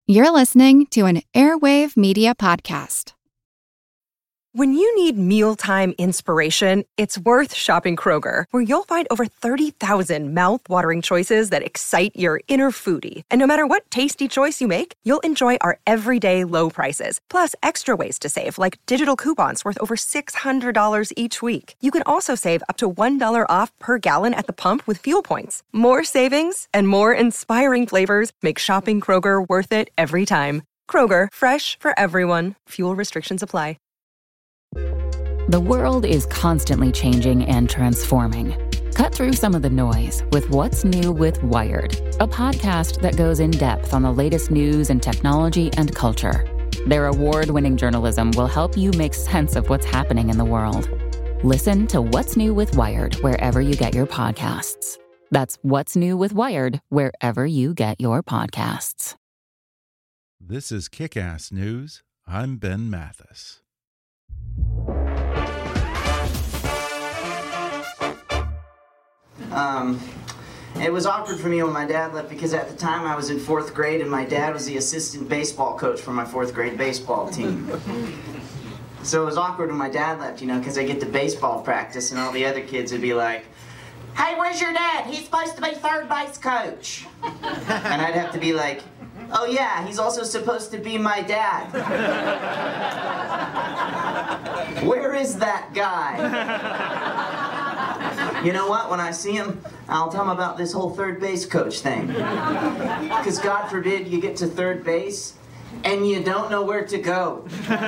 You're listening to an Airwave Media Podcast. When you need mealtime inspiration, it's worth shopping Kroger, where you'll find over 30,000 mouth-watering choices that excite your inner foodie. And no matter what tasty choice you make, you'll enjoy our everyday low prices, plus extra ways to save, like digital coupons worth over $600 each week. You can also save up to $1 off per gallon at the pump with fuel points. More savings and more inspiring flavors make shopping Kroger worth it every time. Kroger, fresh for everyone. Fuel restrictions apply. The world is constantly changing and transforming. Cut through some of the noise with What's New with Wired, a podcast that goes in depth on the latest news and technology and culture. Their award-winning journalism will help you make sense of what's happening in the world. Listen to What's New with Wired wherever you get your podcasts. That's What's New with Wired wherever you get your podcasts. This is Kick-Ass News. I'm Ben Mathis. It was awkward for me when my dad left because at the time I was in 4th grade and my dad was the assistant baseball coach for my 4th grade baseball team. So it was awkward when my dad left, because I get to baseball practice and all the other kids would be like, "Hey, where's your dad? He's supposed to be third base coach." And I'd have to be like, "Oh yeah, he's also supposed to be my dad. Where is that guy?" You know what? When I see him, I'll tell him about this whole third base coach thing. Because God forbid you get to third base and you don't know where to go.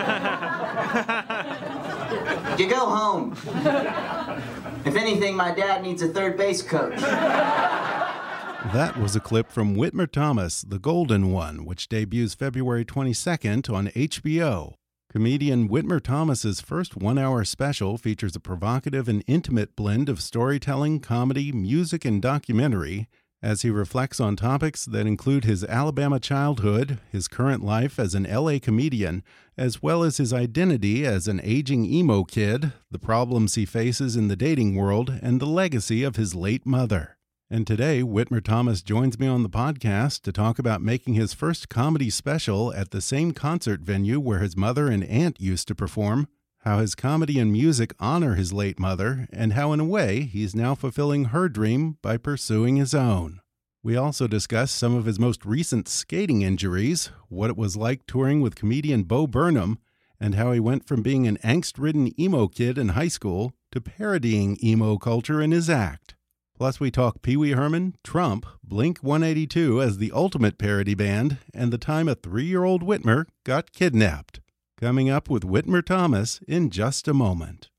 You go home. If anything, my dad needs a third base coach. That was a clip from Whitmer Thomas, The Golden One, which debuts February 22nd on HBO. Comedian Whitmer Thomas's first one-hour special features a provocative and intimate blend of storytelling, comedy, music, and documentary as he reflects on topics that include his Alabama childhood, his current life as an LA comedian, as well as his identity as an aging emo kid, the problems he faces in the dating world, and the legacy of his late mother. And today, Whitmer Thomas joins me on the podcast to talk about making his first comedy special at the same concert venue where his mother and aunt used to perform, how his comedy and music honor his late mother, and how, in a way, he's now fulfilling her dream by pursuing his own. We also discuss some of his most recent skating injuries, what it was like touring with comedian Bo Burnham, and how he went from being an angst-ridden emo kid in high school to parodying emo culture in his act. Plus, we talk Pee Wee Herman, Trump, Blink-182 as the ultimate parody band, and the time a 3-year-old Whitmer got kidnapped. Coming up with Whitmer Thomas in just a moment.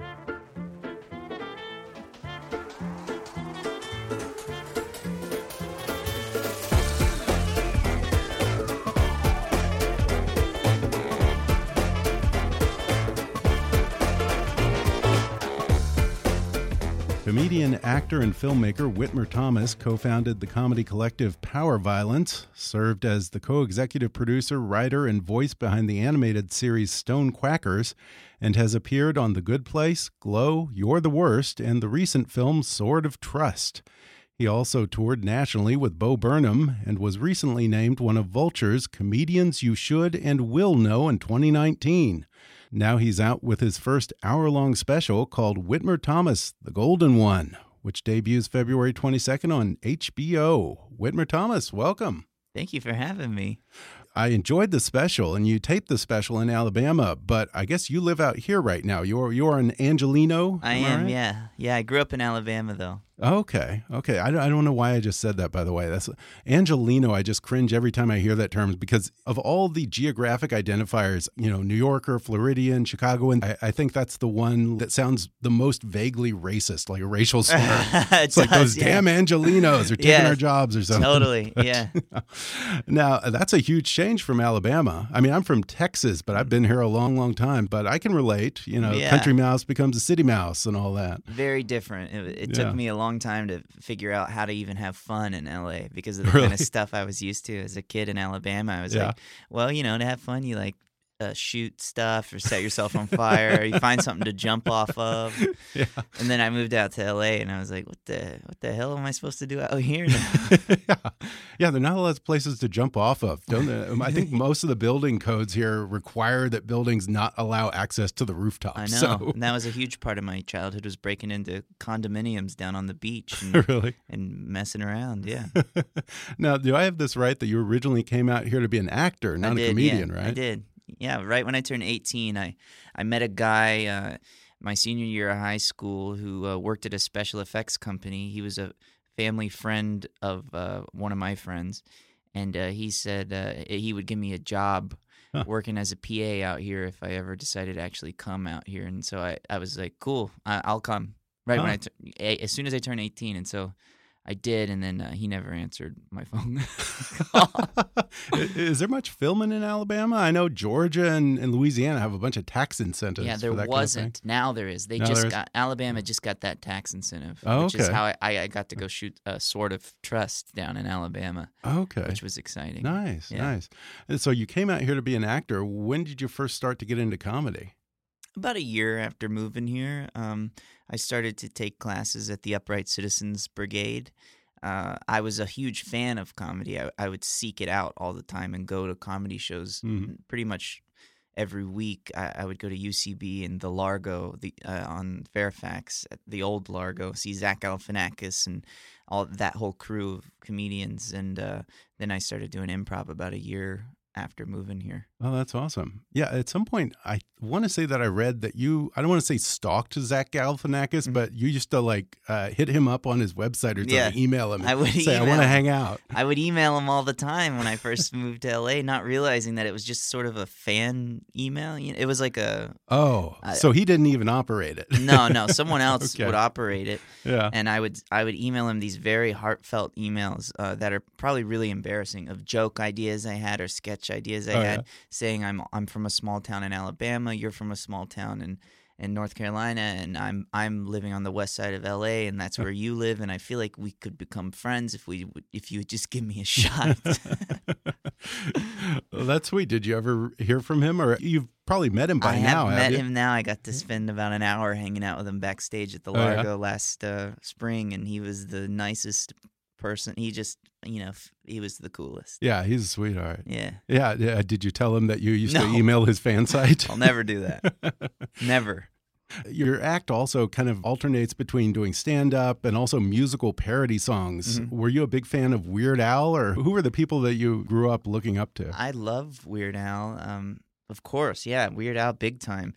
Comedian, actor, and filmmaker Whitmer Thomas co-founded the comedy collective Power Violence, served as the co-executive producer, writer, and voice behind the animated series Stone Quackers, and has appeared on The Good Place, Glow, You're the Worst, and the recent film Sword of Trust. He also toured nationally with Bo Burnham and was recently named one of Vulture's Comedians You Should and Will Know in 2019. Now he's out with his first hour-long special called Whitmer Thomas, The Golden One, which debuts February 22nd on HBO. Whitmer Thomas, welcome. Thank you for having me. I enjoyed the special, and you taped the special in Alabama, but I guess you live out here right now. You're an Angelino? I am, right? Yeah. I grew up in Alabama, though. Okay. I don't know why I just said that, by the way. That's Angelino. I just cringe every time I hear that term because of all the geographic identifiers, New Yorker, Floridian, Chicagoan. I think that's the one that sounds the most vaguely racist, like a racial slur. It's like those damn Angelinos are taking our jobs or something. Totally, yeah. Now, that's a huge change from Alabama. I mean, I'm from Texas, but I've been here a long, long time. But I can relate. Country mouse becomes a city mouse and all that. Very different. It took me a long time to figure out how to even have fun in LA because of the kind of stuff I was used to as a kid in Alabama. I was like, well, to have fun, you shoot stuff or set yourself on fire. Or you find something to jump off of. Yeah. And then I moved out to LA, and I was like, what the hell am I supposed to do out here now? Yeah, there are not a lot of places to jump off of, don't they? I think most of the building codes here require that buildings not allow access to the rooftop. I know. So. And that was a huge part of my childhood, was breaking into condominiums down on the beach and, Really? and messing around. Yeah. Now, do I have this right that you originally came out here to be an actor, not a comedian, right? I did. Yeah, right when I turned 18, I met a guy my senior year of high school who worked at a special effects company. He was a family friend of one of my friends, and he said he would give me a job working as a PA out here if I ever decided to actually come out here. And so I was like, cool, I'll come right when as soon as I turn 18. And so I did, and then he never answered my phone. Is there much filming in Alabama? I know Georgia and Louisiana have a bunch of tax incentives. Yeah, there for that wasn't. Kind of thing. Now there is. Alabama just got that tax incentive, which is how I got to go shoot Sword of Trust down in Alabama. Okay. Which was exciting. Nice, nice. And so you came out here to be an actor. When did you first start to get into comedy? About a year after moving here, I started to take classes at the Upright Citizens Brigade. I was a huge fan of comedy. I would seek it out all the time and go to comedy shows pretty much every week. I would go to UCB and the Largo on Fairfax, at the old Largo, see Zach Galifianakis and all that whole crew of comedians. And then I started doing improv about a year after moving here. Oh, that's awesome. Yeah, at some point, I want to say that I read that I don't want to say stalked Zach Galifianakis, but you used to like hit him up on his website or something, email him, and say, I want to hang out. I would email him all the time when I first moved to LA, not realizing that it was just sort of a fan email. It was like a... so he didn't even operate it. No, someone else would operate it. Yeah. And I would email him these very heartfelt emails that are probably really embarrassing, of joke ideas I had or sketch ideas I had, saying I'm from a small town in Alabama, you're from a small town in North Carolina, and I'm living on the west side of LA, and that's where you live, and I feel like we could become friends if you would just give me a shot. Well, that's sweet. Did you ever hear from him, or you've probably met him by now? I have met him now. I got to spend about an hour hanging out with him backstage at the Largo last spring, and he was the nicest person. He just, he was the coolest. Yeah, he's a sweetheart. Yeah. Yeah. Did you tell him that you used to email his fan site? I'll never do that. Never. Your act also kind of alternates between doing stand-up and also musical parody songs. Were you a big fan of Weird Al, or who were the people that you grew up looking up to? I love Weird Al. Of course, yeah, Weird Al, big time.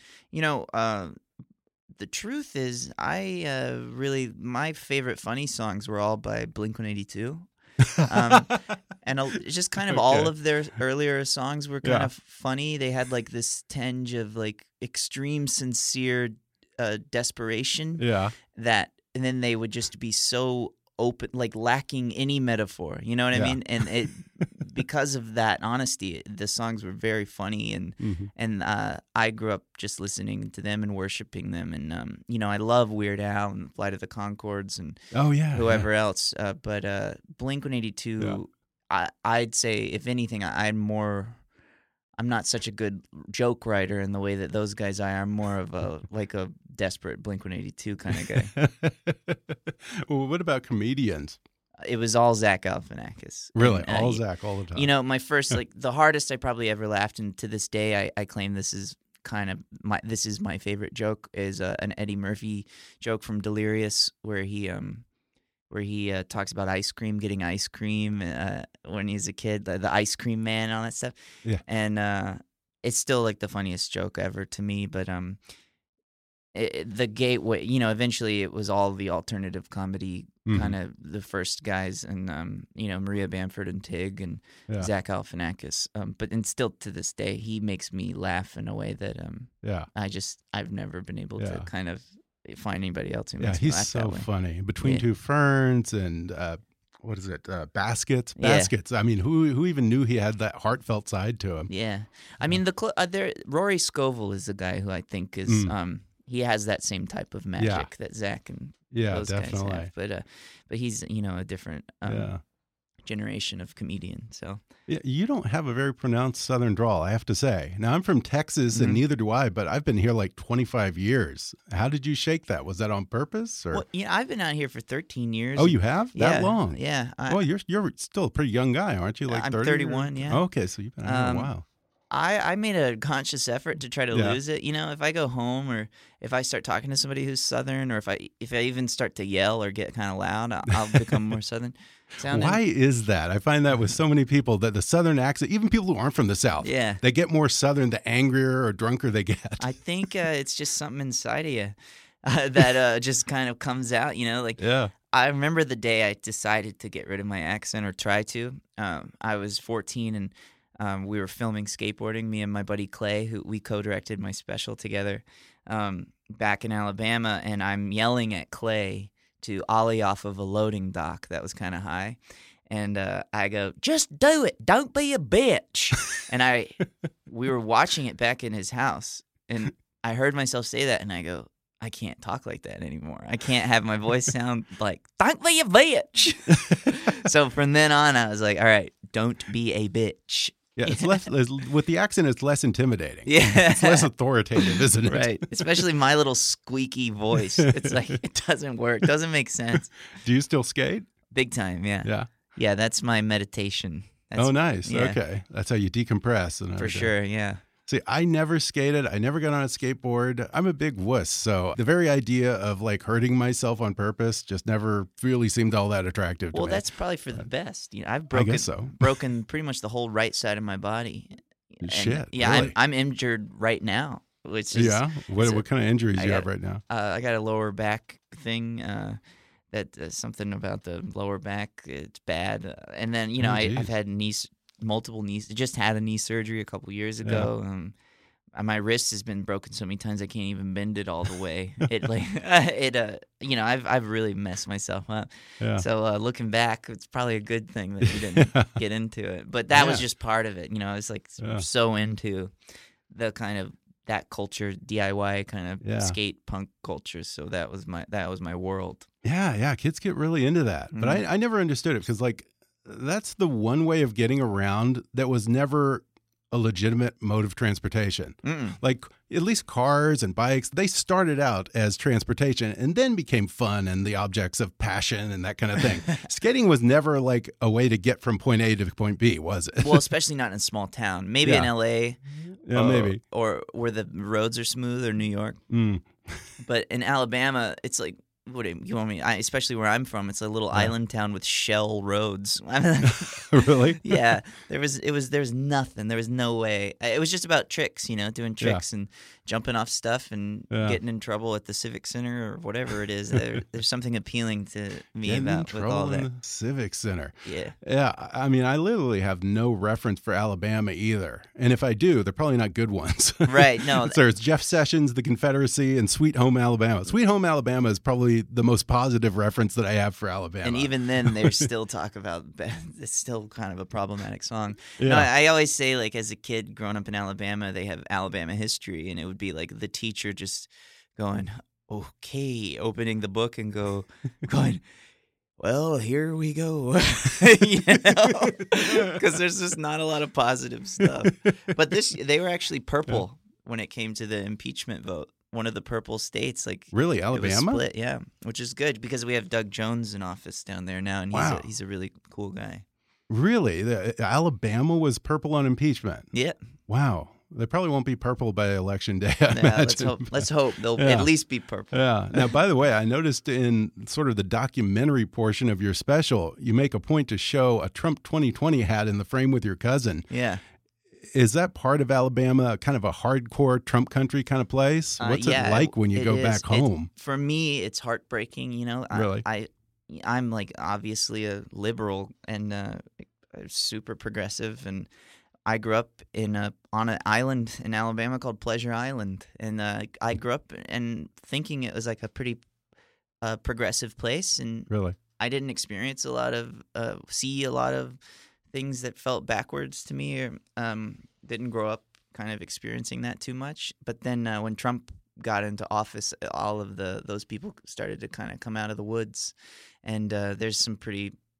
The truth is, my favorite funny songs were all by Blink-182. And just kind of all of their earlier songs were kind of funny. They had like this tinge of like extreme sincere desperation. Yeah. And then they would just be so open, like lacking any metaphor. You know what I mean? And because of that honesty, the songs were very funny, and I grew up just listening to them and worshiping them. And I love Weird Al and Flight of the Conchords and whoever else. But Blink-182, I'd say, if anything, I'm not such a good joke writer in the way that those guys are. I'm more of a desperate Blink-182 kind of guy. Well, what about comedians? It was all Zach Galifianakis. Really? All Zach all the time? My first, the hardest I probably ever laughed, and to this day I claim this is my favorite joke, is an Eddie Murphy joke from Delirious where he talks about getting ice cream when he's a kid, the ice cream man and all that stuff. Yeah. And it's still like the funniest joke ever to me, but the gateway, eventually it was all the alternative comedy kind of the first guys, and Maria Bamford and Tig and Zach Galifianakis. But still to this day, he makes me laugh in a way that I've never been able to kind of find anybody else who makes me laugh that way. He's so funny. Between Two Ferns and what is it? Baskets. Baskets. I mean, who even knew he had that heartfelt side to him? Yeah. I mean, Rory Scovel is the guy who I think is he has that same type of magic that Zach and those guys have. But he's a different generation of comedian. So Yeah, you don't have a very pronounced Southern drawl, I have to say. Now, I'm from Texas, and neither do I, but I've been here like 25 years. How did you shake that? Was that on purpose? Or? well, I've been out here for 13 years. Oh, you have? That long? Yeah. Well, you're still a pretty young guy, aren't you? Like I'm 30 31, yeah. Okay, so you've been out here a while. I made a conscious effort to try to lose it. If I go home or if I start talking to somebody who's Southern, or if I even start to yell or get kind of loud, I'll become more Southern sounding. Why is that? I find that with so many people that the Southern accent, even people who aren't from the South, they get more Southern the angrier or drunker they get. I think it's just something inside of you that just kind of comes out. I remember the day I decided to get rid of my accent or try to. I was 14 and we were filming skateboarding, me and my buddy Clay, who we co-directed my special together back in Alabama, and I'm yelling at Clay to ollie off of a loading dock that was kind of high. And I go, just do it. Don't be a bitch. And we were watching it back in his house, and I heard myself say that, and I go, I can't talk like that anymore. I can't have my voice sound like, don't be a bitch. So from then on, I was like, all right, don't be a bitch. Yeah, it's less with the accent. It's less intimidating. Yeah, it's less authoritative, isn't it? Right. Especially my little squeaky voice. It's like it doesn't work. Doesn't make sense. Do you still skate? Big time. Yeah. Yeah. Yeah. That's my meditation. Oh, nice. Yeah. Okay, that's how you decompress. For sure. Yeah. See, I never skated. I never got on a skateboard. I'm a big wuss, so the very idea of like hurting myself on purpose just never really seemed all that attractive to me. Well, that's probably for the best. I've I guess so. broken pretty much the whole right side of my body. Shit. Yeah, really? I'm injured right now. Which is, What kind of injuries do you have right now? I got a lower back thing. That something about the lower back. It's bad. And then I've had multiple knees. Just had a knee surgery a couple years ago. My wrist has been broken so many times I can't even bend it all the way. I've really messed myself up. Yeah. So looking back, it's probably a good thing that you didn't get into it. But that was just part of it. I was like so into the kind of that culture, DIY kind of skate punk culture. So that was my world. Yeah. Kids get really into that, but I never understood it because like. That's the one way of getting around that was never a legitimate mode of transportation. Like at least cars and bikes, they started out as transportation and then became fun and the objects of passion and that kind of thing. Skating was never like a way to get from point A to point B, was it? Well, especially not in a small town. Maybe in LA. Yeah, maybe. Or where the roads are smooth, or New York. But in Alabama, it's like, what do you want me? Especially where I'm from, it's a little island town with shell roads. Really? Yeah. There was nothing. There was no way. It was just about tricks, doing tricks and jumping off stuff and getting in trouble at the Civic Center or whatever it is. There's something appealing to me getting about in with all that. in the Civic Center. Yeah. Yeah. I mean, I literally have no reference for Alabama either. And if I do, they're probably not good ones. Right. No. There's Jeff Sessions, The Confederacy, and Sweet Home Alabama. Sweet Home Alabama is probably the most positive reference that I have for Alabama. And even then, they still talk about it's still kind of a problematic song. Yeah. No, I always say, like, as a kid growing up in Alabama, they have Alabama history, and it would be like the teacher just going, okay, opening the book and going, well, here we go, because there's just not a lot of positive stuff. But they were actually purple when it came to the impeachment vote. One of the purple states, like really, it Alabama? was split, which is good because we have Doug Jones in office down there now, and he's a really cool guy. Really, Alabama was purple on impeachment. Yeah. Wow. They probably won't be purple by election day. I imagine. Let's hope they'll at least be purple. Yeah. Now, by the way, I noticed in sort of the documentary portion of your special, you make a point to show a Trump 2020 hat in the frame with your cousin. Yeah. Is that part of Alabama, kind of a hardcore Trump country kind of place? What's it like when you go back home? For me, it's heartbreaking. Really? I'm like obviously a liberal and super progressive, and I grew up on an island in Alabama called Pleasure Island, and I grew up and thinking it was like a pretty progressive place, and really, I didn't experience see a lot of things that felt backwards to me, or didn't grow up kind of experiencing that too much. But then when Trump got into office, all of those people started to kind of come out of the woods, and there's some pretty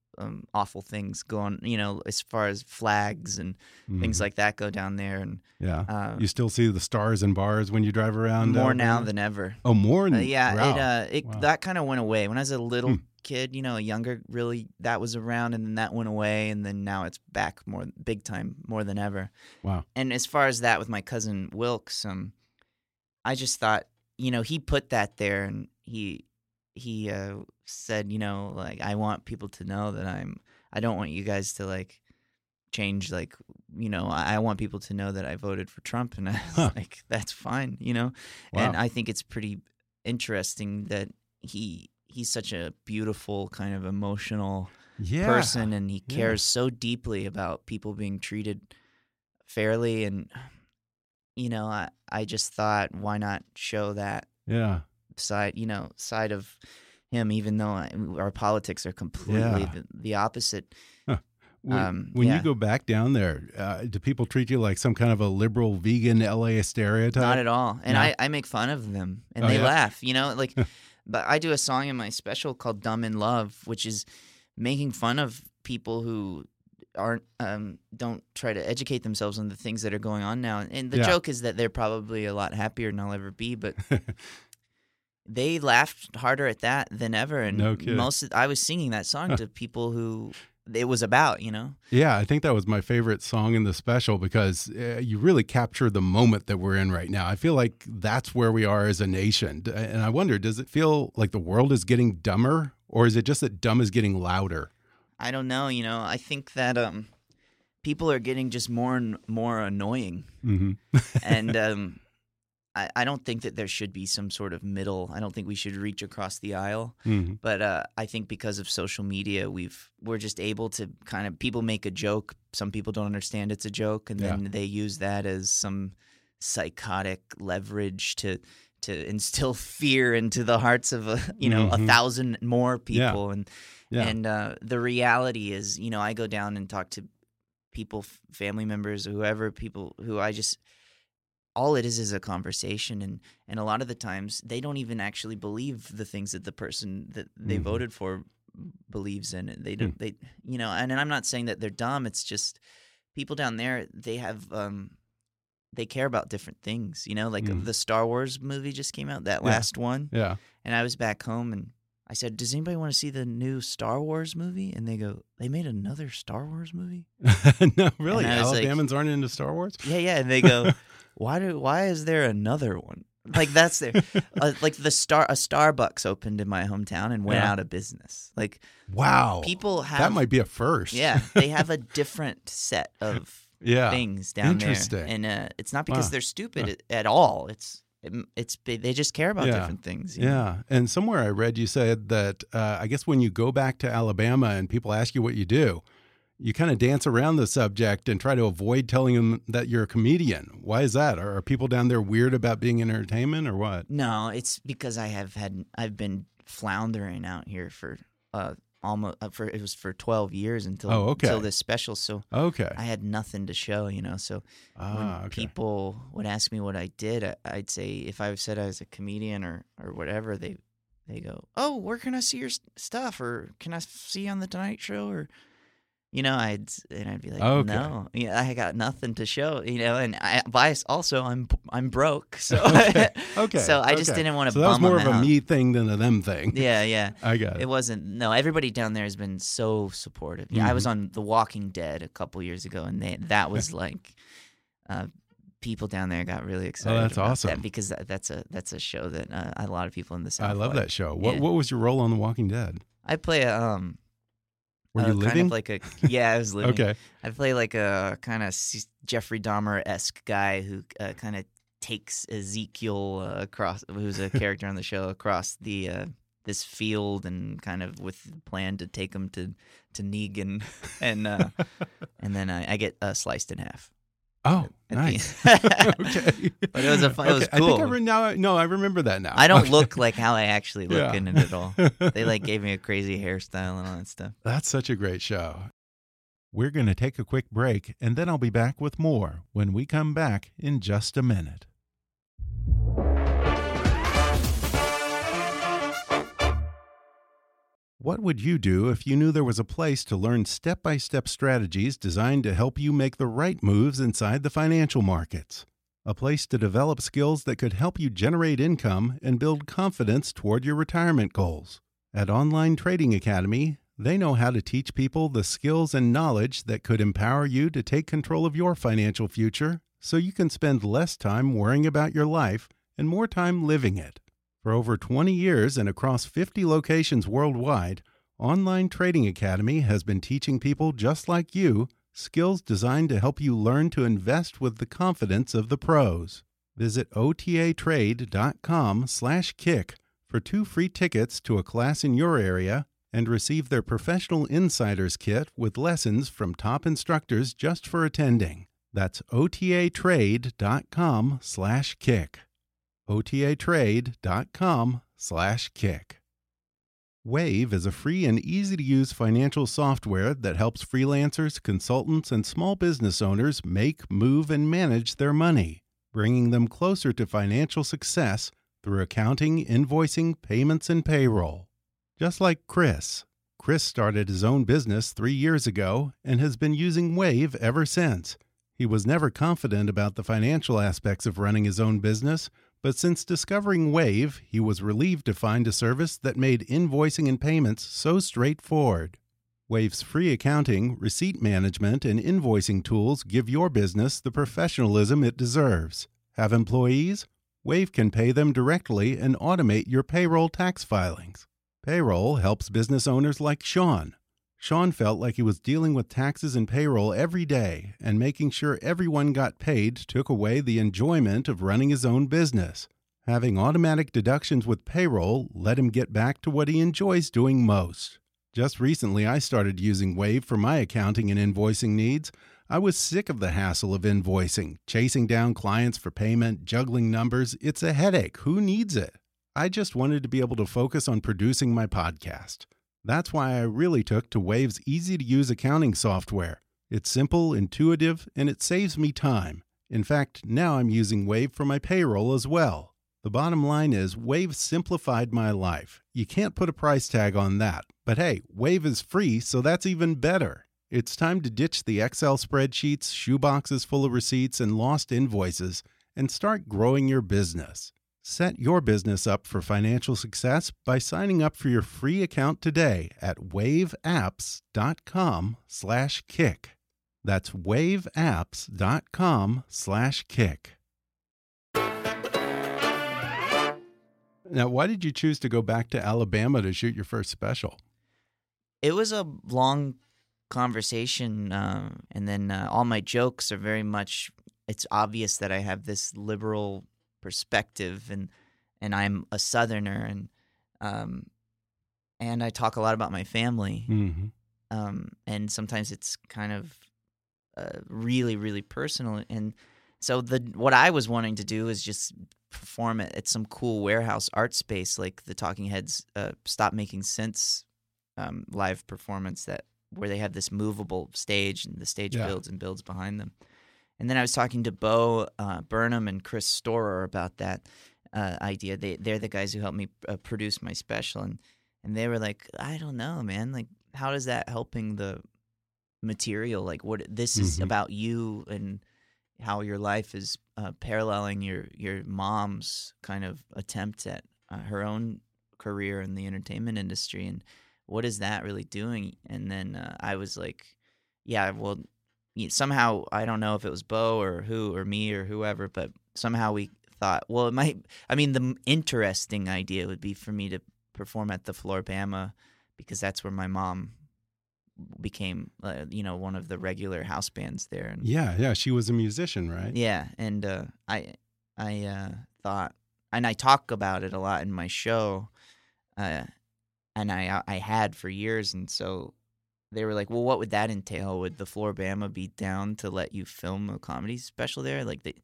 awful things going, as far as flags and things like that go down there. And you still see the stars and bars when you drive around? More now than ever. Oh, more? Yeah, wow. That kind of went away. When I was a little kid, a younger, really, that was around, and then that went away, and then now it's back more big time, more than ever. Wow. And as far as that with my cousin Wilkes, I just thought, he put that there, and he said, like, I want people to know that I don't want you guys to like change, like, I want people to know that I voted for Trump, and I was like, that's fine, Wow. And I think it's pretty interesting that he's such a beautiful kind of emotional person, and he cares so deeply about people being treated fairly, and I just thought, why not show that side of him, even though our politics are completely the opposite. When you go back down there, do people treat you like some kind of a liberal vegan LA stereotype? Not at all. And no? I make fun of them, and they laugh, like, but I do a song in my special called Dumb in Love, which is making fun of people who aren't don't try to educate themselves on the things that are going on now. And the joke is that they're probably a lot happier than I'll ever be, but they laughed harder at that than ever. And no kidding. I was singing that song to people who it was about, Yeah, I think that was my favorite song in the special because you really capture the moment that we're in right now. I feel like that's where we are as a nation. And I wonder, does it feel like the world is getting dumber, or is it just that dumb is getting louder? I don't know. I think that people are getting just more and more annoying. And I don't think that there should be some sort of middle. I don't think we should reach across the aisle. But I think because of social media, we're just able to kind of, people make a joke. Some people don't understand it's a joke, and then they use that as some psychotic leverage to instill fear into the hearts of 1,000 more people. And the reality is, I go down and talk to people, family members, whoever, people who all it is a conversation, and a lot of the times they don't even actually believe the things that the person that they voted for believes in. They don't, and I'm not saying that they're dumb. It's just people down there, they have they care about different things, like the Star Wars movie just came out, that last one. Yeah. And I was back home and I said, does anybody want to see the new Star Wars movie? And they go, they made another Star Wars movie? No, really? Alabamans aren't into Star Wars? Yeah. And they go, why is there another one? Like, that's there. Like a Starbucks opened in my hometown and went out of business. Like, wow. People have. That might be a first. Yeah. They have a different set of things down there. And it's not because they're stupid at all. They just care about different things. And somewhere I read you said that I guess when you go back to Alabama and people ask you what you do, you kind of dance around the subject and try to avoid telling them that you're a comedian. Why is that? Are people down there weird about being in entertainment or what? No, it's because I've been floundering out here for it was for 12 years until this special. So I had nothing to show, So when people would ask me what I did, I'd say, if I said I was a comedian or whatever, they go, "Oh, where can I see your stuff? Or can I see you on the Tonight Show?" Or I'd be like, "No, I got nothing to show." And I'm broke, so so I just didn't want to. So that was more of a me thing than a them thing. Yeah, I got it. It wasn't. No, everybody down there has been so supportive. Yeah, I was on The Walking Dead a couple years ago, and that was like, people down there got really excited. Oh, that's about awesome! That because that's a show that a lot of people in the South. I love that show. What was your role on The Walking Dead? I play a Were you living? Kind of like I was living. Okay. I play like a kind of Jeffrey Dahmer-esque guy who kind of takes Ezekiel across, who's a character on the show, across the this field, and kind of with the plan to take him to Negan, and then I get sliced in half. Oh, nice. Okay. But it was it was cool. I remember that now. I don't look like how I actually look in it at all. They gave me a crazy hairstyle and all that stuff. That's such a great show. We're going to take a quick break, and then I'll be back with more when we come back in just a minute. What would you do if you knew there was a place to learn step-by-step strategies designed to help you make the right moves inside the financial markets? A place to develop skills that could help you generate income and build confidence toward your retirement goals. At Online Trading Academy, they know how to teach people the skills and knowledge that could empower you to take control of your financial future so you can spend less time worrying about your life and more time living it. For over 20 years and across 50 locations worldwide, Online Trading Academy has been teaching people just like you skills designed to help you learn to invest with the confidence of the pros. Visit otatrade.com/kick for 2 free tickets to a class in your area and receive their Professional Insiders Kit with lessons from top instructors just for attending. That's otatrade.com/kick. otatrade.com/kick. Wave is a free and easy-to-use financial software that helps freelancers, consultants, and small business owners make, move, and manage their money, bringing them closer to financial success through accounting, invoicing, payments, and payroll. Just like Chris. Chris started his own business 3 years ago and has been using Wave ever since. He was never confident about the financial aspects of running his own business, but since discovering Wave, he was relieved to find a service that made invoicing and payments so straightforward. Wave's free accounting, receipt management, and invoicing tools give your business the professionalism it deserves. Have employees? Wave can pay them directly and automate your payroll tax filings. Payroll helps business owners like Sean. Sean felt like he was dealing with taxes and payroll every day, and making sure everyone got paid took away the enjoyment of running his own business. Having automatic deductions with payroll let him get back to what he enjoys doing most. Just recently, I started using Wave for my accounting and invoicing needs. I was sick of the hassle of invoicing, chasing down clients for payment, juggling numbers. It's a headache. Who needs it? I just wanted to be able to focus on producing my podcast. That's why I really took to Wave's easy-to-use accounting software. It's simple, intuitive, and it saves me time. In fact, now I'm using Wave for my payroll as well. The bottom line is Wave simplified my life. You can't put a price tag on that. But hey, Wave is free, so that's even better. It's time to ditch the Excel spreadsheets, shoeboxes full of receipts, and lost invoices, and start growing your business. Set your business up for financial success by signing up for your free account today at waveapps.com/kick. That's waveapps.com/kick. Now, why did you choose to go back to Alabama to shoot your first special? It was a long conversation, and then all my jokes are very much, it's obvious that I have this liberal perspective, and I'm a Southerner, and I talk a lot about my family, and sometimes it's kind of really, really personal. And so what I was wanting to do is just perform at some cool warehouse art space, like the Talking Heads' Stop Making Sense live performance, where they have this movable stage, and the stage builds and builds behind them. And then I was talking to Bo Burnham and Chris Storer about that idea. They're the guys who helped me produce my special, and they were like, I don't know, man. Like, how is that helping the material? Like, what this is about you and how your life is paralleling your mom's kind of attempt at her own career in the entertainment industry, and what is that really doing? And then I was like, yeah, well, somehow, I don't know if it was Bo or who or me or whoever, but somehow we thought, well, it might, I mean, the interesting idea would be for me to perform at the Flora-Bama, because that's where my mom became, one of the regular house bands there. And yeah, she was a musician, right? Yeah, and I thought, and I talk about it a lot in my show, and I had for years, and so they were like, well, what would that entail? Would the Flora-Bama be down to let you film a comedy special there? Like,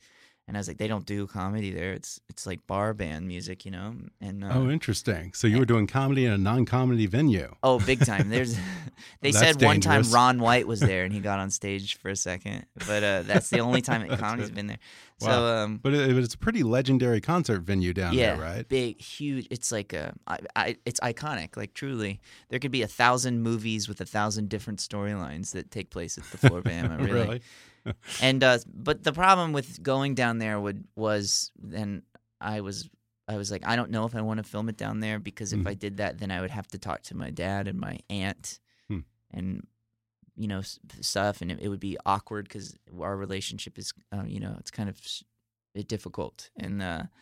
And I was like, they don't do comedy there. It's like bar band music, you know. And oh, interesting. So you were doing comedy in a non-comedy venue. Oh, big time. There's they said one time Ron White was there and he got on stage for a second, but that's the only time that comedy's been there. Wow. So, but it's a pretty legendary concert venue down there, right? Big, huge. It's like it's iconic. Like truly, there could be 1,000 movies with 1,000 different storylines that take place at the Floribama. Really. And but the problem with going down there was then I was like, I don't know if I want to film it down there, because if I did that, then I would have to talk to my dad and my aunt and you know, stuff, and it would be awkward because our relationship is you know, it's kind of difficult, and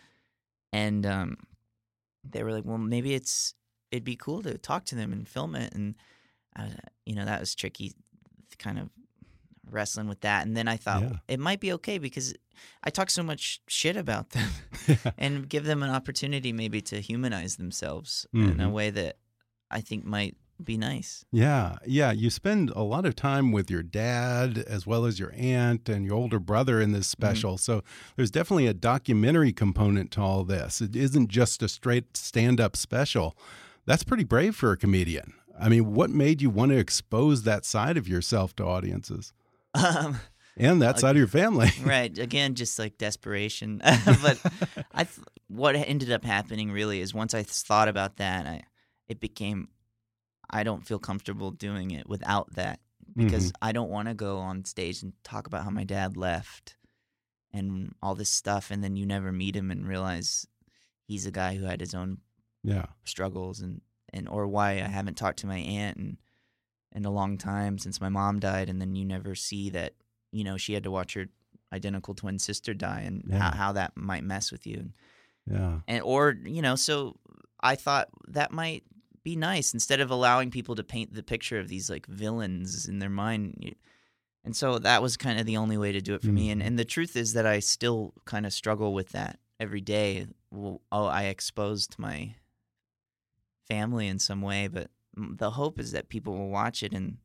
they were like, well, maybe it'd be cool to talk to them and film it, and you know, that was tricky, kind of wrestling with that. And then I thought it might be okay because I talk so much shit about them and give them an opportunity maybe to humanize themselves in a way that I think might be nice. Yeah. You spend a lot of time with your dad as well as your aunt and your older brother in this special. So there's definitely a documentary component to all this. It isn't just a straight stand-up special. That's pretty brave for a comedian. I mean, what made you want to expose that side of yourself to audiences? And that side of your family. Right. Again, just like desperation. But what ended up happening really is once I thought about that, it became, I don't feel comfortable doing it without that, because I don't want to go on stage and talk about how my dad left and all this stuff, and then you never meet him and realize he's a guy who had his own struggles, and or why I haven't talked to my aunt in a long time since my mom died, and then you never see that, you know, she had to watch her identical twin sister die, and how that might mess with you. And or, you know, so I thought that might be nice instead of allowing people to paint the picture of these like villains in their mind. And so that was kind of the only way to do it for me. And the truth is that I still kind of struggle with that every day. Well, I exposed my family in some way, but the hope is that people will watch it and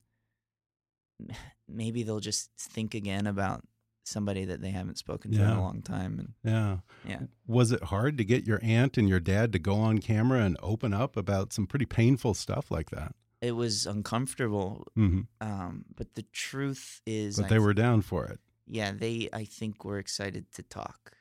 maybe they'll just think again about somebody that they haven't spoken to in a long time. And was it hard to get your aunt and your dad to go on camera and open up about some pretty painful stuff like that? It was uncomfortable, but the truth is, but they were down for it. Yeah, I think were excited to talk.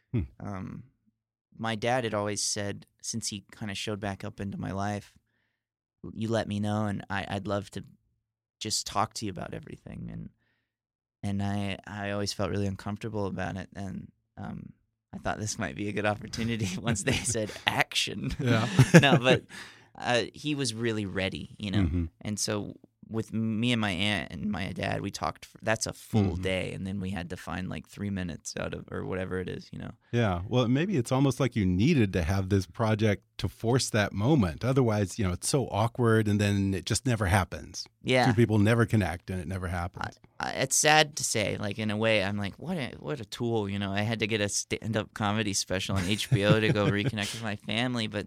My dad had always said, since he kind of showed back up into my life, you let me know, and I'd love to just talk to you about everything. And I always felt really uncomfortable about it, and I thought this might be a good opportunity once they said action. No, but he was really ready, you know. And so with me and my aunt and my dad, we talked. That's a full day, and then we had to find like 3 minutes out of, or whatever it is, you know. Yeah. Well, maybe it's almost like you needed to have this project to force that moment. Otherwise, you know, it's so awkward, and then it just never happens. Yeah. Two people never connect, and it never happens. It's sad to say. Like, in a way, I'm like, what a tool, you know. I had to get a stand-up comedy special on HBO to go reconnect with my family, but.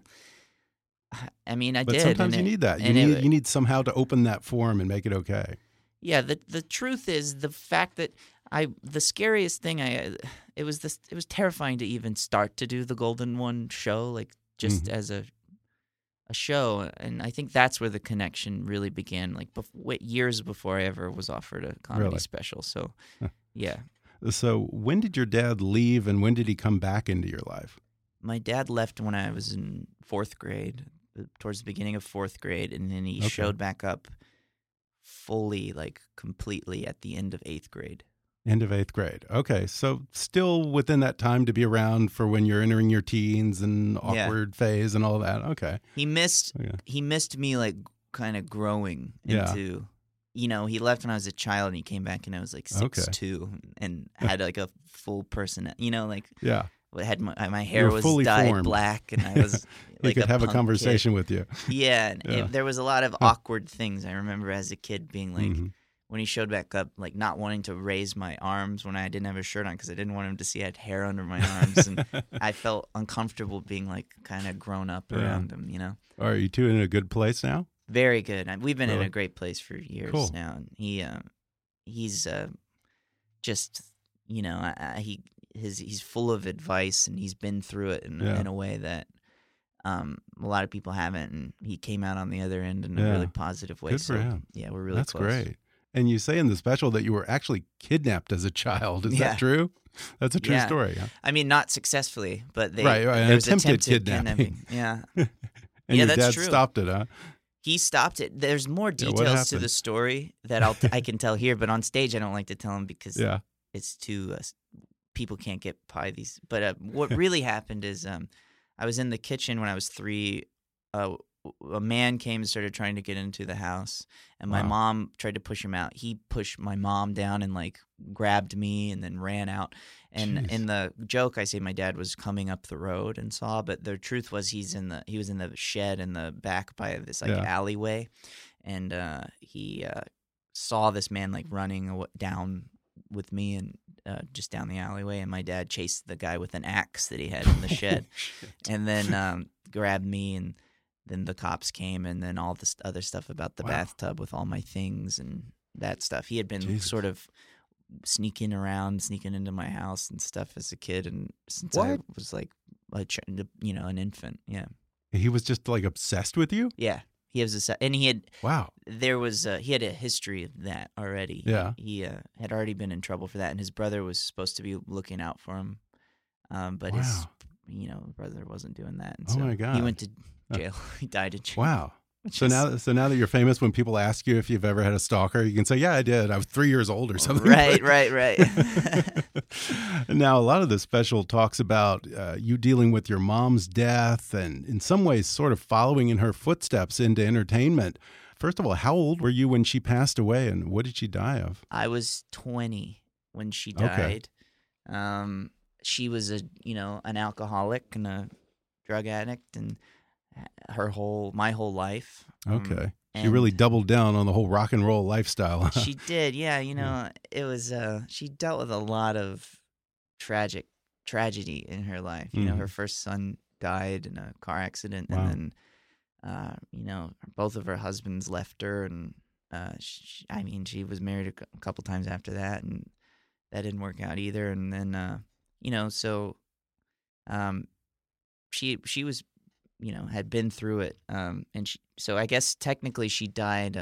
I mean, I did. But sometimes you need that. You need somehow to open that form and make it okay. Yeah, the truth is the fact that the scariest thing it was terrifying to even start to do the Golden One show, like just as a show, and I think that's where the connection really began, like years before I ever was offered a comedy special. So, yeah. So when did your dad leave, and when did he come back into your life? My dad left when I was in 4th grade. Towards the beginning of 4th grade, and then he showed back up fully, like completely, at the end of 8th grade. End of 8th grade. Okay, so still within that time to be around for when you're entering your teens and awkward phase and all that. Okay. He missed me, like kind of growing into. You know, he left when I was a child, and he came back, and I was like 6'2", and had like a full person. You know, like I had my hair was dyed formed. Black, and I was like he could have a conversation kid. With you. Yeah, and there was a lot of awkward things. I remember as a kid being like, when he showed back up, like not wanting to raise my arms when I didn't have a shirt on because I didn't want him to see I had hair under my arms, and I felt uncomfortable being like kind of grown up around him. You know. Are you two in a good place now? Very good. We've been in a great place for years now, and he's just, you know, he's full of advice, and he's been through it in a way that a lot of people haven't, and he came out on the other end in a really positive way. Good for him. Yeah, we're really That's close. great. And you say in the special that you were actually kidnapped as a child. Is that true? That's a true story. Huh? I mean, not successfully, but right. There was attempted kidnapping. Yeah. And your that's dad true. stopped it, huh? He stopped it. There's more details to the story that I can tell here, but on stage I don't like to tell them because it's too people can't get by these. But what really happened is I was in the kitchen when I was 3. A man came and started trying to get into the house, and my mom tried to push him out. He pushed my mom down and like grabbed me and then ran out. And in the joke, I say my dad was coming up the road and saw, but the truth was he was in the shed in the back by this alleyway, and he saw this man like running down with me and just down the alleyway, and my dad chased the guy with an axe that he had in the shed, and then grabbed me, and then the cops came, and then all this other stuff about the bathtub with all my things and that stuff. He had been sort of sneaking into my house and stuff as a kid, and since I was like an infant. Yeah, he was just like obsessed with you. Yeah, he was and he had there was he had a history of that already. Yeah, he had already been in trouble for that, and his brother was supposed to be looking out for him, but his brother wasn't doing that, and so my God. He went to jail. He died in jail. Wow. So now that you're famous, when people ask you if you've ever had a stalker, you can say, "Yeah, I did. I was 3 years old or something." Right. Now, a lot of the special talks about you dealing with your mom's death and in some ways sort of following in her footsteps into entertainment. First of all, how old were you when she passed away, and what did she die of? I was 20 when she died. Okay. She was an alcoholic and a drug addict, and my whole life. Okay. She really doubled down on the whole rock and roll lifestyle. She did, yeah. It was she dealt with a lot of tragedy in her life. You know, her first son died in a car accident, and then both of her husbands left her, and she was married a couple times after that, and that didn't work out either. And then she was had been through it, and so I guess technically she died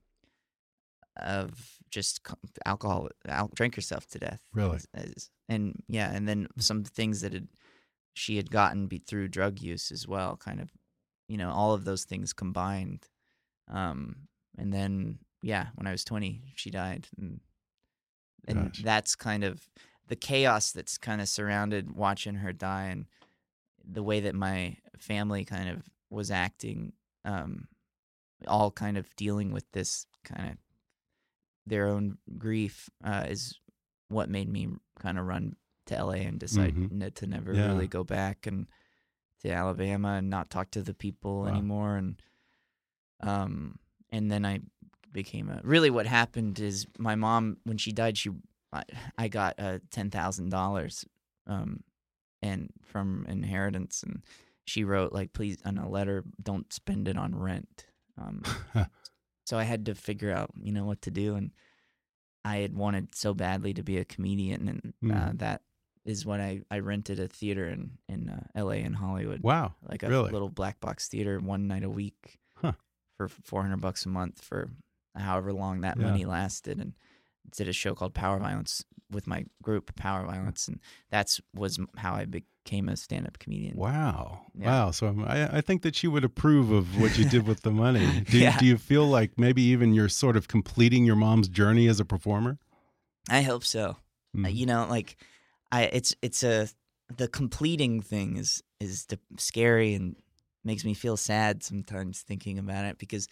of just alcohol, drank herself to death. Really? And then some things that she had gotten through drug use as well, kind of, all of those things combined. And then, when I was 20, she died. And that's kind of the chaos that's kind of surrounded watching her die, and the way that my family kind of was acting, all kind of dealing with this kind of their own grief, is what made me kind of run to LA and decide to never really go back and to Alabama and not talk to the people anymore. And then I became really what happened is my mom, when she died, I got $10,000 and from inheritance, and she wrote please, on a letter, don't spend it on rent. So I had to figure out what to do, and I had wanted so badly to be a comedian, and that is when I rented a theater in LA and Hollywood. Wow, like a little black box theater, one night a week for $400 a month for however long that money lasted, and did a show called Power Violence with my group, Power Violence, and was how I became a stand-up comedian. Wow. Yeah. Wow. So I think that she would approve of what you did with the money. Do you feel like maybe even you're sort of completing your mom's journey as a performer? I hope so. The completing thing is scary and makes me feel sad sometimes thinking about it, because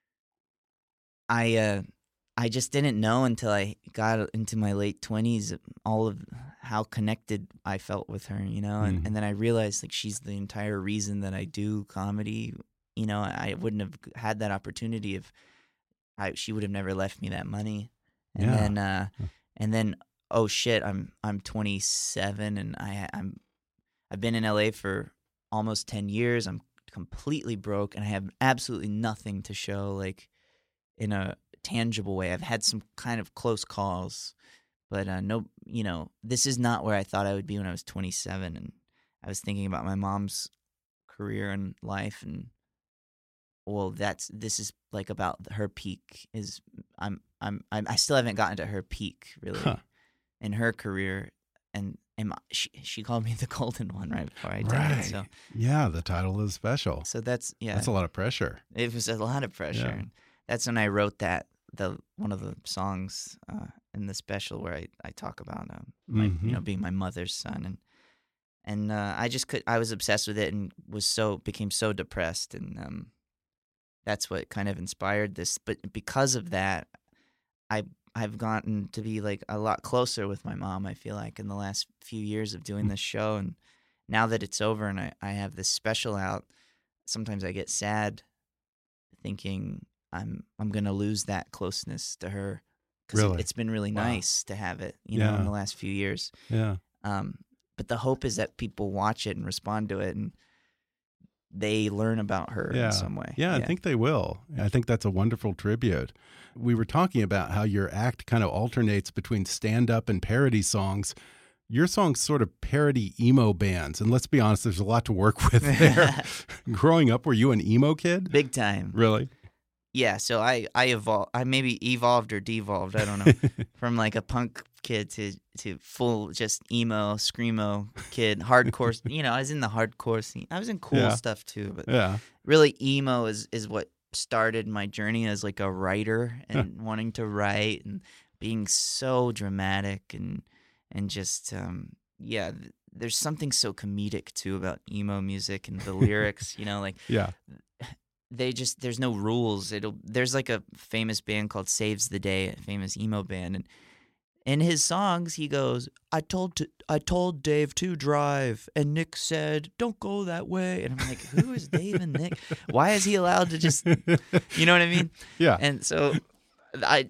I just didn't know until I got into my late 20s all of how connected I felt with her, and then I realized she's the entire reason that I do comedy. I wouldn't have had that opportunity if she would have never left me that money. And then oh shit, I'm 27 and I've been in LA for almost 10 years. I'm completely broke and I have absolutely nothing to show in a tangible way. I've had some kind of close calls, But no, this is not where I thought I would be when I was 27, and I was thinking about my mom's career and life, and this is like about her peak. I still haven't gotten to her peak really in her career, and she called me the golden one right before I died. So yeah, the title is special. So that's a lot of pressure. It was a lot of pressure. Yeah. And that's when I wrote one of the songs in the special where I talk about being my mother's son, and I was obsessed with it and became so depressed, and that's what kind of inspired this. But because of that, I've gotten to be like a lot closer with my mom, I feel like, in the last few years of doing this show. And now that it's over and I have this special out, sometimes I get sad thinking I'm going to lose that closeness to her, because it's been really nice to have it, in the last few years. Yeah. But the hope is that people watch it and respond to it, and they learn about her in some way. Yeah, I think they will. I think that's a wonderful tribute. We were talking about how your act kind of alternates between stand-up and parody songs. Your songs sort of parody emo bands, and let's be honest, there's a lot to work with there. Growing up, were you an emo kid? Big time. Really? Yeah, so I evolved. I maybe evolved or devolved, I don't know, from like a punk kid to full just emo, screamo kid, hardcore. I was in the hardcore scene. I was in cool stuff too, but really emo is what started my journey as like a writer and wanting to write and being so dramatic and just there's something so comedic too about email music and the lyrics, there's no rules. There's like a famous band called Saves the Day, a famous emo band, and in his songs he goes, I told Dave to drive, and Nick said, don't go that way. And I'm like, who is Dave and Nick? Why is he allowed to just, you know what I mean? Yeah. And so I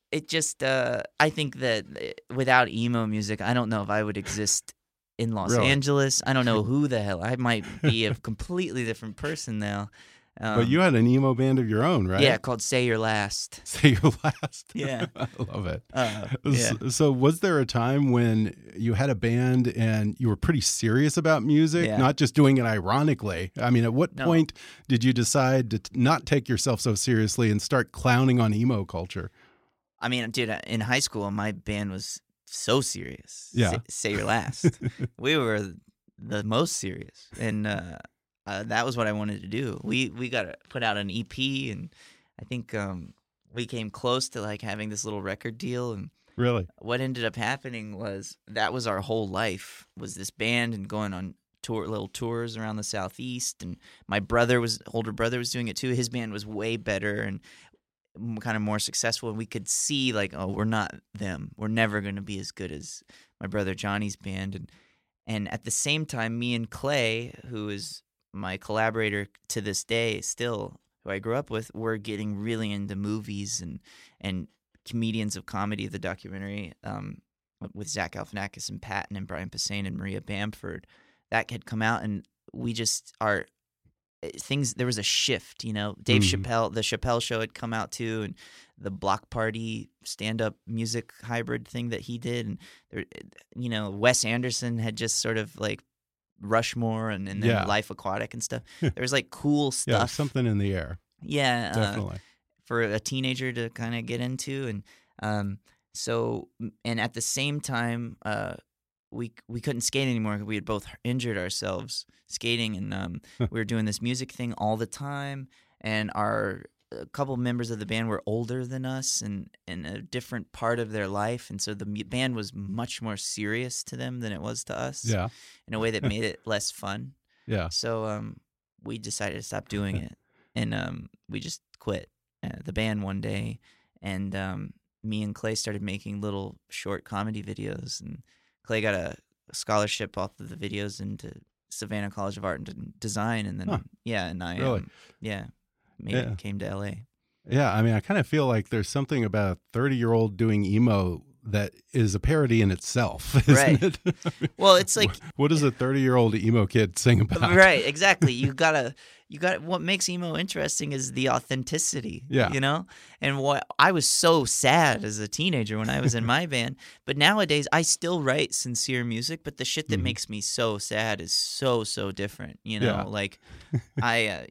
think that without emo music, I don't know if I would exist in Los Angeles. I don't know who the hell. I might be a completely different person now. But you had an emo band of your own, right? Yeah, called Say Your Last. Say Your Last. Yeah. I love it. So was there a time when you had a band and you were pretty serious about music, not just doing it ironically? I mean, at what point did you decide to not take yourself so seriously and start clowning on emo culture? I mean, dude, in high school, my band was so serious. Yeah. Say Your Last. We were the most serious. And that was what I wanted to do. We got to put out an EP, and I think we came close to like having this little record deal. And really, what ended up happening was that was our whole life, was this band and going on little tours around the Southeast. And my older brother was doing it too. His band was way better and kind of more successful, and we could see like, oh, we're not them. We're never going to be as good as my brother Johnny's band. And at the same time, me and Clay, who is my collaborator to this day still, who I grew up with, were getting really into movies and Comedians of Comedy, the documentary with Zach Galifianakis and Patton and Brian Posehn and Maria Bamford. That had come out, and we just are things. There was a shift, Dave Chappelle, the Chappelle Show had come out too, and the Block Party stand-up music hybrid thing that he did, and there, Wes Anderson had just sort of like Rushmore and then Life Aquatic and stuff. There's like cool stuff. Yeah, something in the air. Yeah, definitely for a teenager to kind of get into, and and at the same time, we couldn't skate anymore. We had both injured ourselves skating, and we were doing this music thing all the time. And a couple members of the band were older than us and in a different part of their life, and so the band was much more serious to them than it was to us. Yeah, in a way that made it less fun. Yeah. So we decided to stop doing it, and we just quit the band one day, and me and Clay started making little short comedy videos, and Clay got a scholarship off of the videos into Savannah College of Art and Design, and then and I came to LA. Yeah, I mean, I kind of feel like there's something about a 30-year-old doing emo that is a parody in itself, isn't Right. it? Well, it's like what does a 30-year-old emo kid sing about? right, exactly. You gotta what makes emo interesting is the authenticity. Yeah. You know? And what I was so sad as a teenager when I was in my band, but nowadays I still write sincere music, but the shit that makes me so sad is so different. You know, Yeah. like I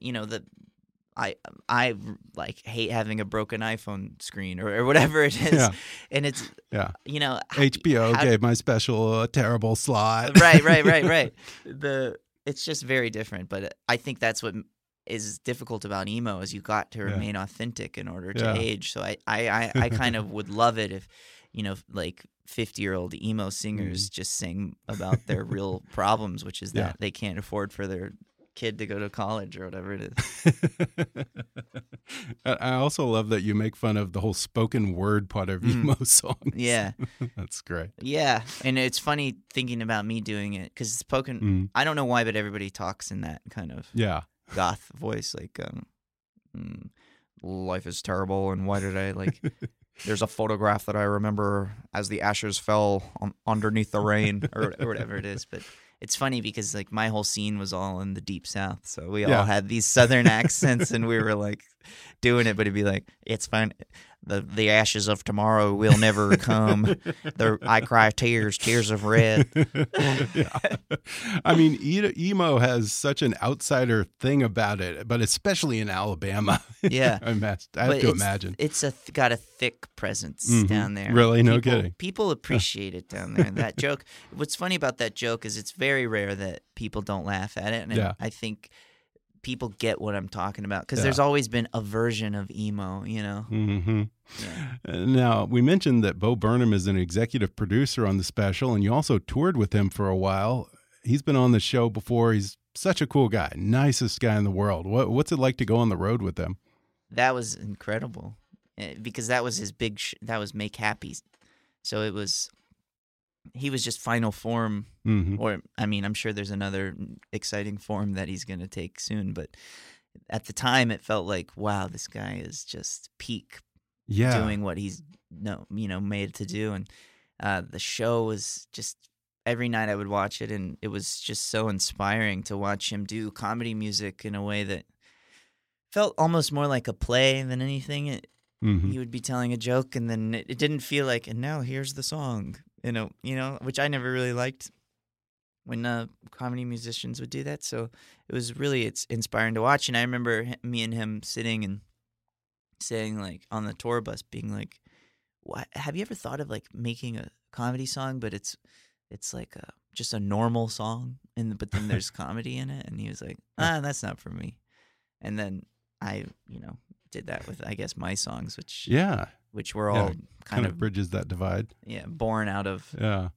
I like hate having a broken iPhone screen or whatever it is. Yeah. And it's Yeah. you know HBO how- gave my special a terrible slot. right. It's just very different, but I think that's what is difficult about emo is you got to remain authentic in order to Yeah. age. So I kind of would love it if, you know, like 50-year-old emo singers just sing about their real problems, which is that Yeah. they can't afford for their kid to go to college or whatever it is. I also love that you make fun of the whole spoken word part of emo songs. Yeah. That's great. Yeah, and it's funny thinking about me doing it because spoken. I don't know why, but everybody talks in that kind of Yeah. goth voice, like life is terrible, and why did I like? There's a photograph that I remember as the ashes fell underneath the rain, or whatever it is. But it's funny because like my whole scene was all in the deep south, so we all had these southern accents, and we were like doing it. But it'd be like, it's fine. The ashes of tomorrow will never come. I cry tears of red. Yeah. I mean, emo has such an outsider thing about it, but especially in Alabama. Yeah. I have to imagine. It's got a thick presence down there. Really? No People- kidding. People appreciate it down there. That joke. What's funny about that joke is it's very rare that people don't laugh at it. And Yeah. I think people get what I'm talking about because Yeah. there's always been a version of emo, you know? Mm-hmm. Yeah. Now, we mentioned that Bo Burnham is an executive producer on the special, and you also toured with him for a while. He's been on the show before. He's such a cool guy, nicest guy in the world. What's it like to go on the road with him? That was incredible because that was his big that was Make Happy. So it was he was just final form or I mean I'm sure there's another exciting form that he's going to take soon, but at the time it felt like wow, this guy is just peak doing what he's made to do. And the show was just every night I would watch it, and it was just so inspiring to watch him do comedy music in a way that felt almost more like a play than anything. He would be telling a joke, and then it didn't feel like, and now here's the song, which I never really liked when comedy musicians would do that. So it's inspiring to watch. And I remember me and him sitting and saying, like, on the tour bus, being like, have you ever thought of like making a comedy song, but it's like just a normal song, but then there's comedy in it? And he was like, that's not for me. And then I, did that with, I guess, my songs, which were all kind of bridges that divide. Yeah, born out of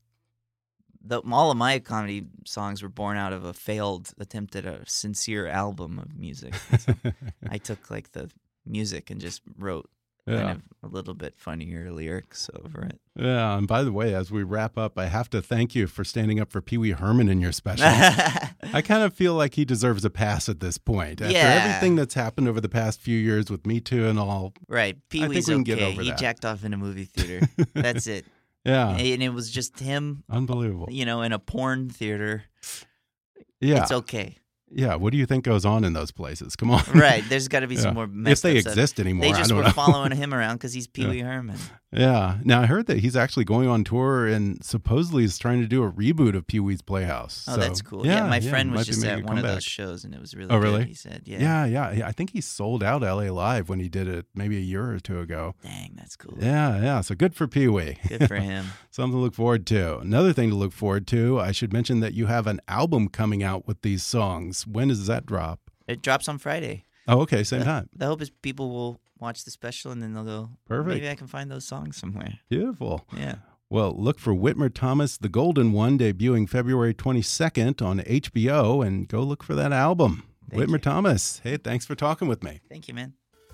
all of my comedy songs were born out of a failed attempt at a sincere album of music. So I took like the music and just wrote kind of a little bit funnier lyrics over it. Yeah, and by the way, as we wrap up, I have to thank you for standing up for Pee Wee Herman in your special. I kind of feel like he deserves a pass at this point. After everything that's happened over the past few years with Me Too and all. Right, Pee Wee's okay. He jacked off in a movie theater. That's it. Yeah. And it was just him. Unbelievable. In a porn theater. Yeah. It's okay. Yeah, what do you think goes on in those places? Come on. Right, there's got to be some more messed if they up exist stuff. anymore. They just I don't were know. following him around because he's Pee Wee Herman. Yeah. Now, I heard that he's actually going on tour and supposedly is trying to do a reboot of Pee Wee's Playhouse. Oh, so, that's cool. Yeah, my friend was might be just making at a one of comeback. those shows, and it was really Oh, really? good, he said. Yeah. Yeah. I think he sold out LA Live when he did it maybe a year or two ago. Dang, that's cool. Yeah. So good for Pee Wee. Good for him. Something to look forward to. Another thing to look forward to, I should mention that you have an album coming out with these songs. When does that drop? It drops on Friday. Oh, okay. Same time. The hope is people will watch the special and then they'll go, Perfect. Maybe I can find those songs somewhere. Beautiful. Yeah. Well, look for Whitmer Thomas, The Golden One, debuting February 22nd on HBO, and go look for that album. Thank Whitmer you. Thomas, hey, thanks for talking with me. Thank you, man.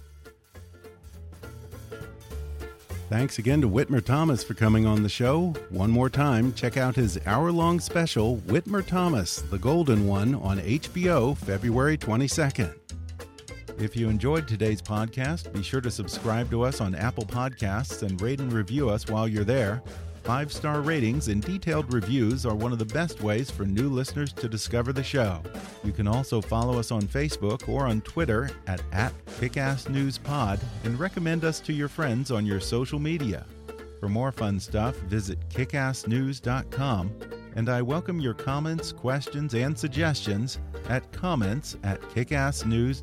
Thanks again to Whitmer Thomas for coming on the show. One more time, check out his hour-long special, Whitmer Thomas, The Golden One, on HBO, February 22nd. If you enjoyed today's podcast, be sure to subscribe to us on Apple Podcasts and rate and review us while you're there. 5-star ratings and detailed reviews are one of the best ways for new listeners to discover the show. You can also follow us on Facebook or on Twitter at @KickassNewsPod and recommend us to your friends on your social media. For more fun stuff, visit kickassnews.com, and I welcome your comments, questions, and suggestions at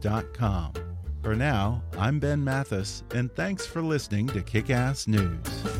comments@kickassnews.com. For now, I'm Ben Mathis, and thanks for listening to Kick-Ass News.